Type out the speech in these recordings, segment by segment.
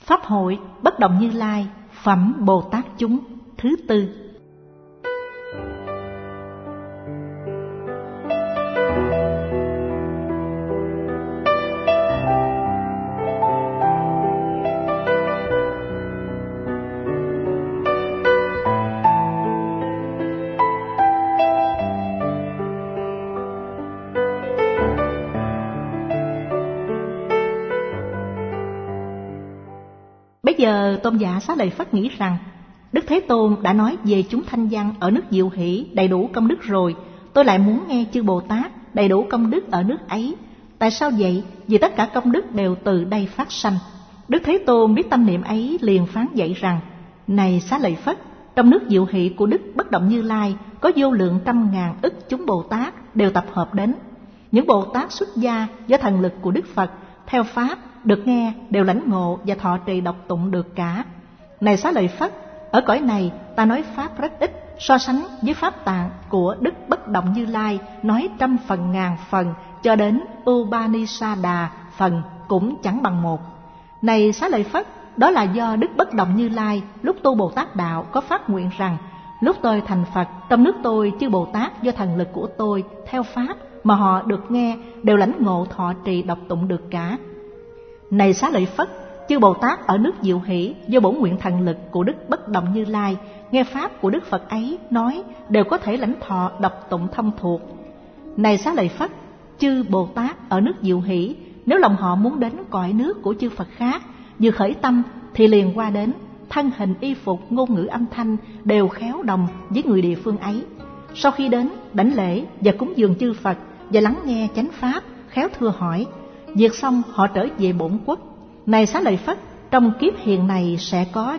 Pháp hội Bất Động Như Lai, phẩm Bồ Tát chúng thứ tư. Bây giờ Tôn giả Xá Lợi Phất nghĩ rằng Đức Thế Tôn đã nói về chúng thanh văn ở nước Diệu Hỷ đầy đủ công đức rồi, tôi lại muốn nghe chư Bồ Tát đầy đủ công đức ở nước ấy. Tại sao vậy? Vì tất cả công đức đều từ đây phát sanh. Đức Thế Tôn biết tâm niệm ấy, liền phán dạy rằng: Này Xá Lợi Phất, trong nước Diệu Hỷ của Đức Bất Động Như Lai có vô lượng trăm ngàn ức chúng Bồ Tát đều tập hợp đến. Những Bồ Tát xuất gia do thần lực của Đức Phật theo pháp được nghe đều lãnh ngộ và thọ trì đọc tụng được cả. Này Xá Lợi Phất, ở cõi này ta nói pháp rất ít, so sánh với pháp tạng của Đức Bất Động Như Lai nói trăm phần ngàn phần cho đến Upanishada phần cũng chẳng bằng một. Này Xá Lợi Phất, đó là do Đức Bất Động Như Lai lúc tu Bồ Tát đạo có phát nguyện rằng: lúc tôi thành Phật, trong nước tôi chư Bồ Tát do thần lực của tôi theo pháp mà họ được nghe đều lãnh ngộ thọ trì đọc tụng được cả. Này Xá Lợi Phất, chư Bồ Tát ở nước Diệu Hỷ do bổn nguyện thần lực của Đức Bất Động Như Lai nghe pháp của Đức Phật ấy nói đều có thể lãnh thọ đọc tụng thông thuộc. Này Xá Lợi Phất, chư Bồ Tát ở nước Diệu Hỷ nếu lòng họ muốn đến cõi nước của chư Phật khác, vừa khởi tâm thì liền qua đến, thân hình y phục ngôn ngữ âm thanh đều khéo đồng với người địa phương ấy. Sau khi đến đảnh lễ và cúng dường chư Phật và lắng nghe chánh pháp, khéo thưa hỏi, việc xong họ trở về bổn quốc. Này Xá Lợi Phất, trong kiếp hiện này sẽ có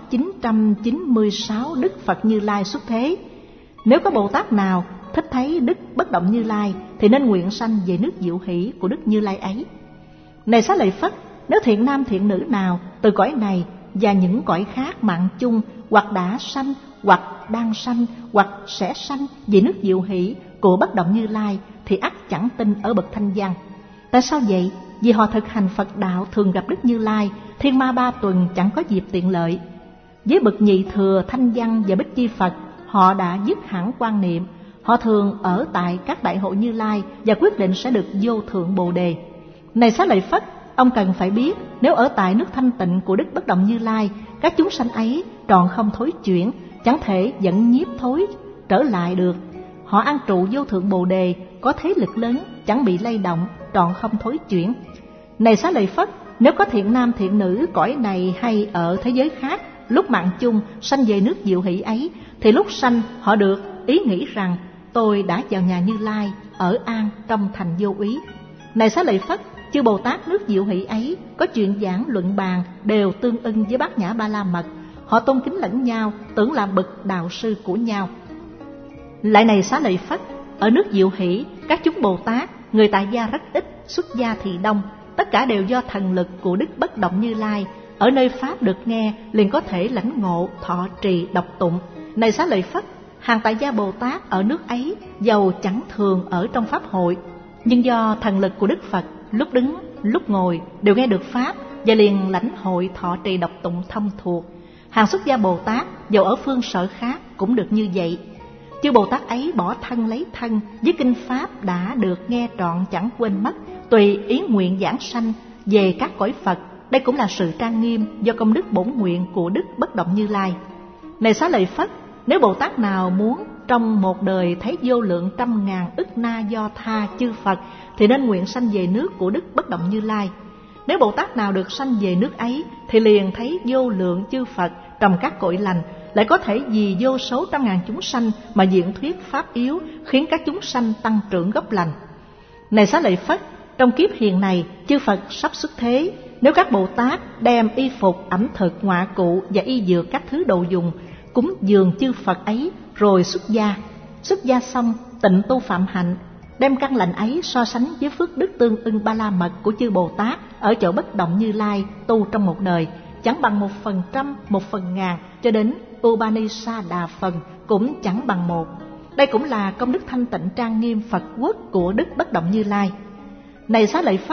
996 Đức Phật Như Lai xuất thế. Nếu có Bồ Tát nào thích thấy Đức Bất Động Như Lai thì nên nguyện sanh về nước Diệu Hỷ của Đức Như Lai ấy. Này Xá Lợi Phất, nếu thiện nam thiện nữ nào từ cõi này và những cõi khác mạng chung, hoặc đã sanh, hoặc đang sanh, hoặc sẽ sanh về nước Diệu Hỷ của Bất Động Như Lai thì ắt chẳng tin ở bậc thanh văn. Tại sao vậy? Vì họ thực hành Phật đạo thường gặp Đức Như Lai, thiên ma ba tuần chẳng có dịp tiện lợi. Với bậc nhị thừa thanh văn và bích chi Phật, họ đã dứt hẳn quan niệm. Họ thường ở tại các đại hội Như Lai và quyết định sẽ được vô thượng Bồ Đề. Này Xá Lợi Phất, ông cần phải biết, nếu ở tại nước thanh tịnh của Đức Bất Động Như Lai, các chúng sanh ấy trọn không thối chuyển, chẳng thể dẫn nhiếp thối trở lại được. Họ an trụ vô thượng Bồ Đề, có thế lực lớn, chẳng bị lay động, trọn không thối chuyển. Này Xá Lợi Phất, nếu có thiện nam thiện nữ cõi này hay ở thế giới khác, lúc mạng chung sanh về nước Diệu Hỷ ấy, thì lúc sanh họ được ý nghĩ rằng: tôi đã vào nhà Như Lai, ở an trong thành vô úy. Này Xá Lợi Phất, chư Bồ Tát nước Diệu Hỷ ấy có chuyện giảng luận bàn đều tương ưng với Bát Nhã Ba La Mật. Họ tôn kính lẫn nhau, tưởng là bậc đạo sư của nhau. Lại này Xá Lợi Phất, ở nước Diệu Hỷ, các chúng Bồ Tát, người tại gia rất ít, xuất gia thì đông, tất cả đều do thần lực của Đức Bất Động Như Lai. Ở nơi pháp được nghe, liền có thể lãnh ngộ, thọ trì, đọc tụng. Này Xá Lợi Phất, hàng tại gia Bồ Tát ở nước ấy, dầu chẳng thường ở trong pháp hội, nhưng do thần lực của Đức Phật, lúc đứng, lúc ngồi đều nghe được pháp và liền lãnh hội, thọ trì, đọc tụng thông thuộc. Hàng xuất gia Bồ Tát, dầu ở phương sở khác cũng được như vậy. Chư Bồ Tát ấy bỏ thân lấy thân, với kinh pháp đã được nghe trọn chẳng quên mất, tùy ý nguyện giảng sanh về các cõi Phật. Đây cũng là sự trang nghiêm do công đức bổn nguyện của Đức Bất Động Như Lai. Này Xá Lợi Phất, nếu Bồ Tát nào muốn trong một đời thấy vô lượng trăm ngàn ức na do tha chư Phật thì nên nguyện sanh về nước của Đức Bất Động Như Lai. Nếu Bồ Tát nào được sanh về nước ấy thì liền thấy vô lượng chư Phật trong các cõi lành, lại có thể vì vô số trăm ngàn chúng sanh mà diễn thuyết pháp yếu, khiến các chúng sanh tăng trưởng gốc lành. Này Xá Lợi Phất, trong kiếp hiện này chư Phật sắp xuất thế, nếu các Bồ Tát đem y phục, ẩm thực, ngọa cụ và y dược các thứ đồ dùng cúng dường chư Phật ấy rồi xuất gia xong tịnh tu phạm hạnh, đem căn lành ấy so sánh với phước đức tương ưng Ba La Mật của chư Bồ Tát ở chỗ Bất Động Như Lai tu trong một đời, chẳng bằng 1/100, 1/1000 cho đến Upanishada phần cũng chẳng bằng một. Đây cũng là công đức thanh tịnh trang nghiêm Phật quốc của Đức Bất Động Như Lai. Này Xá Lợi Phất,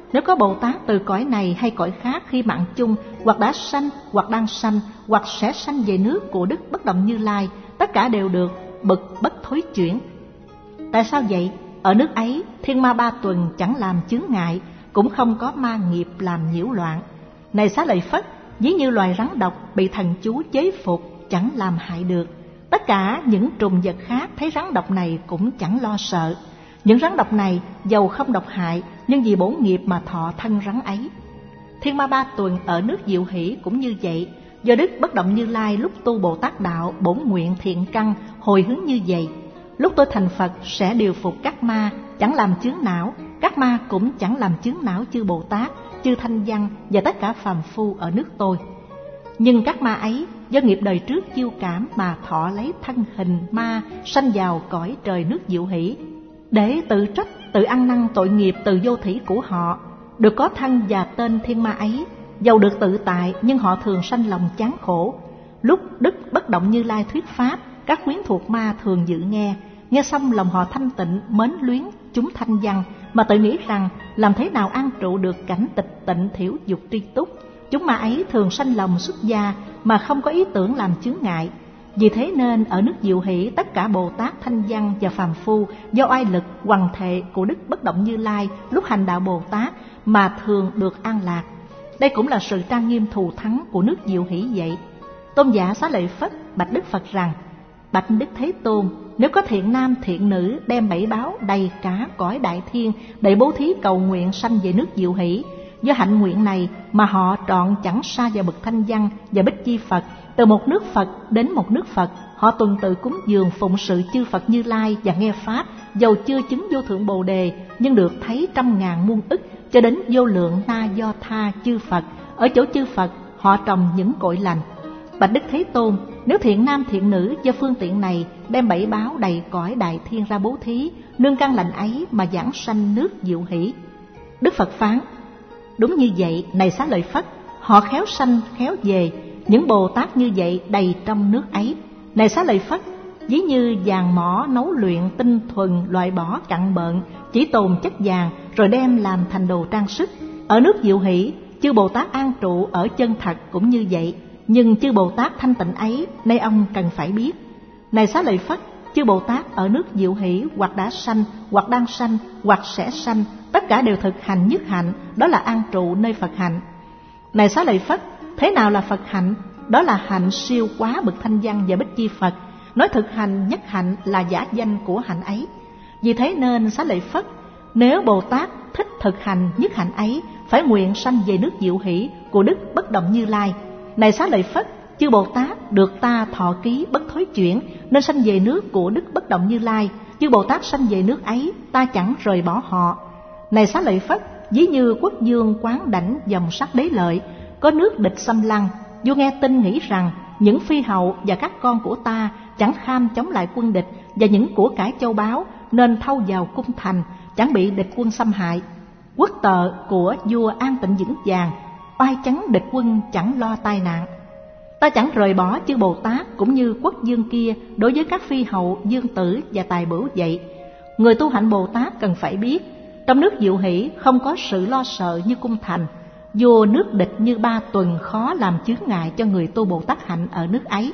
Nếu có Bồ Tát từ cõi này hay cõi khác khi mạng chung, hoặc đã sanh, hoặc đang sanh, hoặc sẽ sanh về nước của Đức Bất Động Như Lai, tất cả đều được bậc bất thối chuyển. Tại sao vậy? Ở nước ấy, thiên ma ba tuần chẳng làm chướng ngại, cũng không có ma nghiệp làm nhiễu loạn. Này Xá Lợi Phất, ví như loài rắn độc bị thần chú chế phục, chẳng làm hại được. Tất cả những trùng vật khác thấy rắn độc này cũng chẳng lo sợ. Những rắn độc này dầu không độc hại, nhưng vì bổn nghiệp mà thọ thân rắn ấy. Thiên ma ba tuần ở nước Diệu Hỷ cũng như vậy. Do Đức Bất Động Như Lai lúc tu Bồ Tát đạo bổn nguyện thiện căn hồi hướng như vậy, lúc tôi thành Phật sẽ điều phục các ma, chẳng làm chướng não. Các ma cũng chẳng làm chướng não chư Bồ Tát, chư Thanh Văn và tất cả phàm phu ở nước tôi. Nhưng các ma ấy do nghiệp đời trước chiêu cảm mà thọ lấy thân hình ma, sanh vào cõi trời nước Diệu Hỷ, để tự trách, tự ăn năn tội nghiệp từ vô thủy của họ. Được có thân và tên thiên ma ấy, dầu được tự tại nhưng họ thường sanh lòng chán khổ. Lúc Đức Bất Động Như Lai thuyết pháp, các quyến thuộc ma thường dự nghe. Nghe xong lòng họ thanh tịnh, mến luyến chúng thanh văn, mà tự nghĩ rằng làm thế nào an trụ được cảnh tịch tịnh thiểu dục tri túc. Chúng ma ấy thường sanh lòng xuất gia mà không có ý tưởng làm chướng ngại. Vì thế nên ở nước Diệu Hỷ, tất cả Bồ Tát, Thanh Văn và phàm phu do oai lực hoằng thệ của Đức Bất Động Như Lai lúc hành đạo Bồ Tát mà thường được an lạc. Đây cũng là sự trang nghiêm thù thắng của nước Diệu Hỷ vậy. Tôn giả Xá Lợi Phất bạch Đức Phật rằng: Bạch Đức Thế Tôn, nếu có thiện nam thiện nữ đem bảy báo đầy cả cõi đại thiên để bố thí cầu nguyện sanh về nước Diệu Hỷ, do hạnh nguyện này mà họ trọn chẳng xa vào bậc Thanh Văn và Bích Chi Phật, từ một nước Phật đến một nước Phật, họ tuần tự cúng dường phụng sự chư Phật Như Lai và nghe pháp, dầu chưa chứng vô thượng Bồ Đề nhưng được thấy trăm ngàn muôn ức, cho đến vô lượng na do tha chư Phật. Ở chỗ chư Phật họ trồng những cội lành. Bạch Đức Thế Tôn, nếu thiện nam thiện nữ do phương tiện này đem bảy báo đầy cõi đại thiên ra bố thí, nương căn lành ấy mà giảng sanh nước Diệu Hỷ. Đức Phật phán: Đúng như vậy, này Xá Lợi Phất, họ khéo sanh khéo về, những Bồ Tát như vậy đầy trong nước ấy. Này Xá Lợi Phất, ví như vàng mỏ nấu luyện tinh thuần, loại bỏ cặn bợn, chỉ tồn chất vàng rồi đem làm thành đồ trang sức. Ở nước Diệu Hỷ, chư Bồ Tát an trụ ở chân thật cũng như vậy. Nhưng chư Bồ Tát thanh tịnh ấy, nay ông cần phải biết. Này Xá Lợi Phất, chư Bồ Tát ở nước Diệu Hỷ hoặc đã sanh, hoặc đang sanh, hoặc sẽ sanh, tất cả đều thực hành nhất hạnh, đó là an trụ nơi Phật hạnh. Này Xá Lợi Phất, thế nào là Phật hạnh? Đó là hạnh siêu quá bậc Thanh Văn và Bích Chi Phật. Nói thực hành nhất hạnh là giả danh của hạnh ấy. Vì thế nên Xá Lợi Phất, nếu Bồ Tát thích thực hành nhất hạnh ấy, phải nguyện sanh về nước Diệu Hỷ của Đức Bất Động Như Lai. Này Xá Lợi Phất, chư Bồ Tát được ta thọ ký bất thối chuyển, nên sanh về nước của Đức Bất Động Như Lai. Chư Bồ Tát sanh về nước ấy, ta chẳng rời bỏ họ. Này Xá Lợi Phất, ví như quốc vương quán đảnh dòng sắc đế lợi, có nước địch xâm lăng, vua nghe tin nghĩ rằng những phi hậu và các con của ta chẳng kham chống lại quân địch và những của cải châu báu, nên thâu vào cung thành, chẳng bị địch quân xâm hại. Quốc tợ của vua an tịnh vững vàng, oai chấn địch quân chẳng lo tai nạn. Ta chẳng rời bỏ chư Bồ Tát cũng như quốc vương kia đối với các phi hậu, dương tử và tài bửu vậy. Người tu hạnh Bồ Tát cần phải biết, trong nước Diệu Hỷ không có sự lo sợ như cung thành. Vua nước địch như Ba Tuần khó làm chướng ngại cho người tu Bồ Tát hạnh ở nước ấy.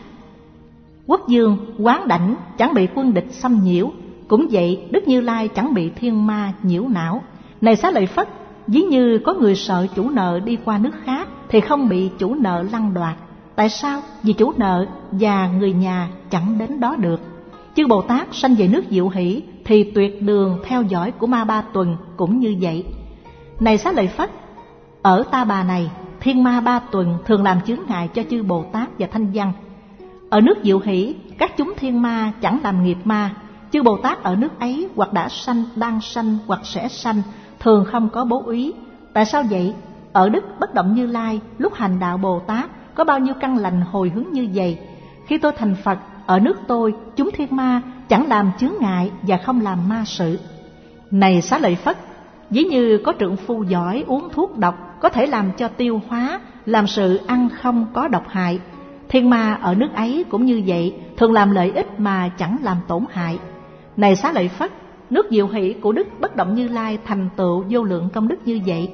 Quốc vương quán đảnh chẳng bị quân địch xâm nhiễu, cũng vậy Đức Như Lai chẳng bị thiên ma nhiễu não. Này Xá Lợi Phất, ví như có người sợ chủ nợ đi qua nước khác thì không bị chủ nợ lăng đoạt. Tại sao? Vì chủ nợ và người nhà chẳng đến đó được. Chư Bồ Tát sanh về nước Diệu Hỷ thì tuyệt đường theo dõi của ma Ba Tuần cũng như vậy. Này Xá Lợi Phất, ở Ta Bà này, thiên ma Ba Tuần thường làm chướng ngại cho chư Bồ Tát và Thanh Văn. Ở nước Diệu Hỷ, các chúng thiên ma chẳng làm nghiệp ma. Chư Bồ Tát ở nước ấy hoặc đã sanh, đang sanh hoặc sẽ sanh, thường không có bố úy. Tại sao vậy? Ở Đức Bất Động Như Lai, lúc hành đạo Bồ Tát, có bao nhiêu căn lành hồi hướng như vậy. Khi tôi thành Phật, ở nước tôi, chúng thiên ma chẳng làm chướng ngại và không làm ma sự. Này Xá Lợi Phất, ví như có trượng phu giỏi uống thuốc độc, có thể làm cho tiêu hóa, làm sự ăn không có độc hại. Thiên ma ở nước ấy cũng như vậy, thường làm lợi ích mà chẳng làm tổn hại. Này Xá Lợi Phất, nước Diệu Hỷ của Đức Bất Động Như Lai thành tựu vô lượng công đức như vậy.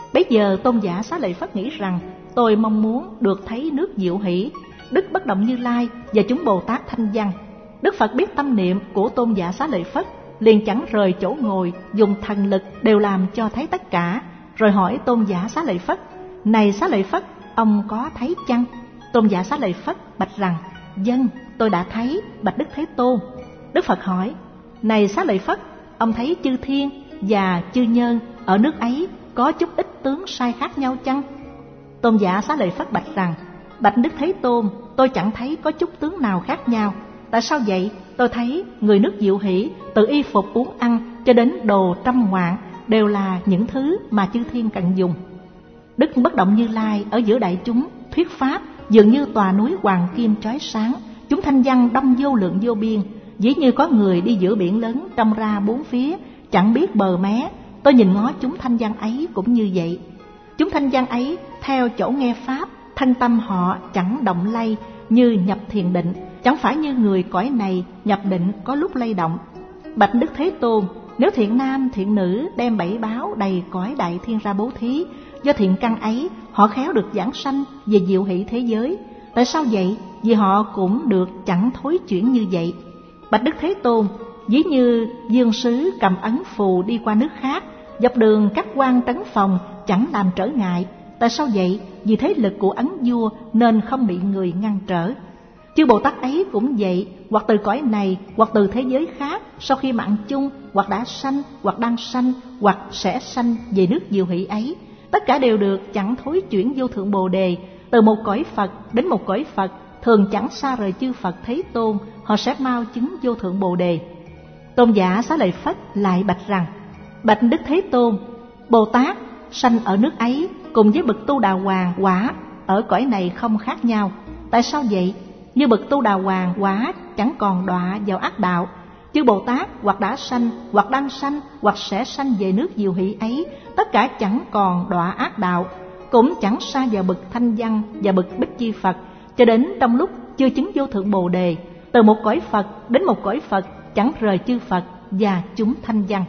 Bấy giờ Tôn giả Xá Lợi Phất nghĩ rằng tôi mong muốn được thấy nước Diệu Hỷ, Đức Bất Động Như Lai và chúng Bồ Tát Thanh Văn. Đức Phật biết tâm niệm của Tôn giả Xá Lợi Phất, liền chẳng rời chỗ ngồi, dùng thần lực đều làm cho thấy tất cả, rồi hỏi Tôn giả Xá Lợi Phất: này Xá Lợi Phất, ông có thấy chăng? Tôn giả Xá Lợi Phất bạch rằng: vâng, tôi đã thấy, bạch Đức Thế Tôn. Đức Phật hỏi: này Xá Lợi Phất, ông thấy chư thiên và chư nhân ở nước ấy có chút ít tướng sai khác nhau chăng? Tôn giả Xá Lợi Phất bạch rằng: bạch Đức Thế Tôn, tôi chẳng thấy có chút tướng nào khác nhau. Tại sao vậy? Tôi thấy người nước Diệu Hỷ, từ y phục uống ăn cho đến đồ trăm ngoạn đều là những thứ mà chư thiên cần dùng. Đức Bất Động Như Lai ở giữa đại chúng thuyết pháp, dường như tòa núi hoàng kim chói sáng, chúng thanh văn đông vô lượng vô biên, dĩ như có người đi giữa biển lớn trông ra bốn phía, chẳng biết bờ mé. Tôi nhìn ngó chúng thanh văn ấy cũng như vậy. Chúng thanh văn ấy theo chỗ nghe pháp, thân tâm họ chẳng động lay, như nhập thiền định, chẳng phải như người cõi này nhập định có lúc lay động. Bạch Đức Thế Tôn, nếu thiện nam thiện nữ đem bảy báo đầy cõi đại thiên ra bố thí, do thiện căn ấy họ khéo được giảng sanh về Diệu Hỷ thế giới. Tại sao vậy? Vì họ cũng được chẳng thối chuyển như vậy. Bạch Đức Thế Tôn, ví như dương sứ cầm ấn phù đi qua nước khác, dọc đường các quan trấn phòng chẳng làm trở ngại. Tại sao vậy? Vì thế lực của ấn vua nên không bị người ngăn trở. Chư Bồ Tát ấy cũng vậy, hoặc từ cõi này, hoặc từ thế giới khác, sau khi mạng chung, hoặc đã sanh, hoặc đang sanh, hoặc sẽ sanh về nước Diệu Hỷ ấy, tất cả đều được chẳng thối chuyển vô thượng Bồ Đề. Từ một cõi Phật đến một cõi Phật, thường chẳng xa rời chư Phật Thế Tôn, họ sẽ mau chứng vô thượng Bồ Đề. Tôn giả Xá Lợi Phất lại bạch rằng: bạch Đức Thế Tôn, Bồ Tát sanh ở nước ấy cùng với bậc Tu Đà Hoàng quả ở cõi này không khác nhau. Tại sao vậy? Như bậc Tu Đà Hoàng quả chẳng còn đọa vào ác đạo, chư Bồ Tát hoặc đã sanh, hoặc đang sanh, hoặc sẽ sanh về nước Diệu Hỷ ấy, tất cả chẳng còn đọa ác đạo, cũng chẳng xa vào bậc Thanh Văn và bậc Bích Chi Phật, cho đến trong lúc chưa chứng vô thượng Bồ Đề. Từ một cõi Phật đến một cõi Phật, chẳng rời chư Phật và chúng Thanh Văn.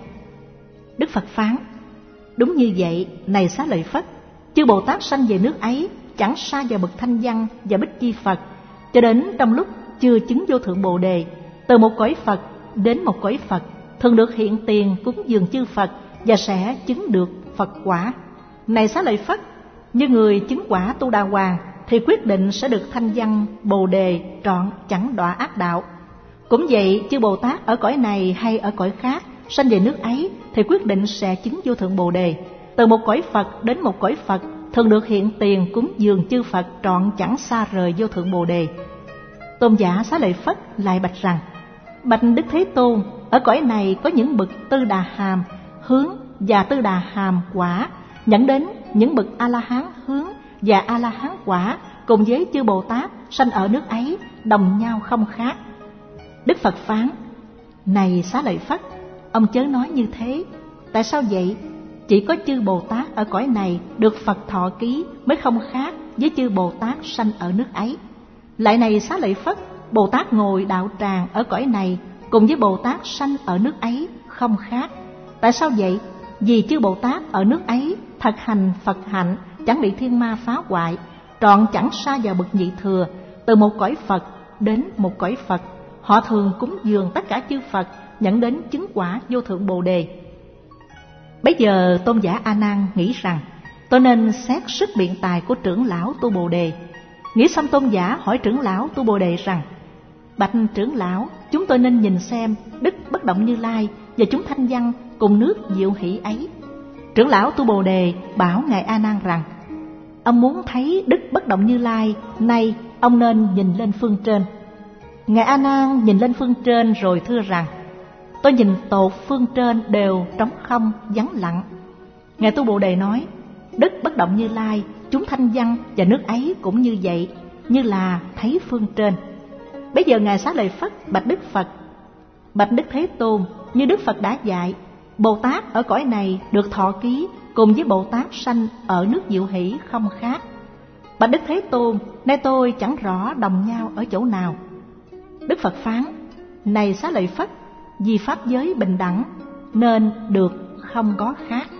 Đức Phật phán: đúng như vậy, này Xá Lợi Phất, chư Bồ Tát sanh về nước ấy chẳng xa vào bậc Thanh Văn và Bích Chi Phật, cho đến trong lúc chưa chứng vô thượng Bồ Đề. Từ một cõi Phật đến một cõi Phật, thường được hiện tiền cúng dường chư Phật và sẽ chứng được Phật quả. Này Xá Lợi Phất, như người chứng quả Tu Đà Hoàng thì quyết định sẽ được Thanh Văn Bồ Đề trọn, chẳng đọa ác đạo. Cũng vậy, chư Bồ Tát ở cõi này hay ở cõi khác sanh về nước ấy thì quyết định sẽ chứng vô thượng Bồ Đề. Từ một cõi Phật đến một cõi Phật, thường được hiện tiền cúng dường chư Phật trọn, chẳng xa rời vô thượng Bồ Đề. Tôn giả Xá Lợi Phất lại bạch rằng: bạch Đức Thế Tôn, ở cõi này có những bậc Tư Đà Hàm hướng và Tư Đà Hàm quả, dẫn đến những bậc A La Hán hướng và A La Hán quả, cùng với chư Bồ Tát sanh ở nước ấy đồng nhau không khác. Đức Phật phán: này Xá Lợi Phất, ông chớ nói như thế. Tại sao vậy? Chỉ có chư Bồ Tát ở cõi này được Phật thọ ký mới không khác với chư Bồ Tát sanh ở nước ấy. Lại này Xá Lợi Phất, Bồ Tát ngồi đạo tràng ở cõi này cùng với Bồ Tát sanh ở nước ấy không khác. Tại sao vậy? Vì chư Bồ Tát ở nước ấy thật hành Phật hạnh, chẳng bị thiên ma phá hoại, trọn chẳng xa vào bậc nhị thừa. Từ một cõi Phật đến một cõi Phật, họ thường cúng dường tất cả chư Phật, dẫn đến chứng quả vô thượng Bồ Đề. Bấy giờ Tôn giả A Nan nghĩ rằng: tôi nên xét sức biện tài của trưởng lão Tu Bồ Đề. Nghĩ xong, Tôn giả hỏi trưởng lão Tu Bồ Đề rằng: bạch trưởng lão, chúng tôi nên nhìn xem Đức Bất Động Như Lai và chúng Thanh Văn cùng nước Diệu Hỷ ấy. Trưởng lão Tu Bồ Đề bảo ngài A Nan rằng: ông muốn thấy Đức Bất Động Như Lai, nay ông nên nhìn lên phương trên. Ngài A Nan nhìn lên phương trên rồi thưa rằng: tôi nhìn tột phương trên đều trống không vắng lặng. Ngài Tu Bồ Đề nói: Đức Bất Động Như Lai, chúng Thanh Văn và nước ấy cũng như vậy, như là thấy phương trên. Bây giờ ngài Xá Lợi Phất bạch Đức Phật: bạch Đức Thế Tôn, như Đức Phật đã dạy, Bồ Tát ở cõi này được thọ ký cùng với Bồ Tát sanh ở nước Diệu Hỷ không khác. Bạch Đức Thế Tôn, nay tôi chẳng rõ đồng nhau ở chỗ nào. Đức Phật phán: này Xá Lợi Phất, vì pháp giới bình đẳng nên được không có khác.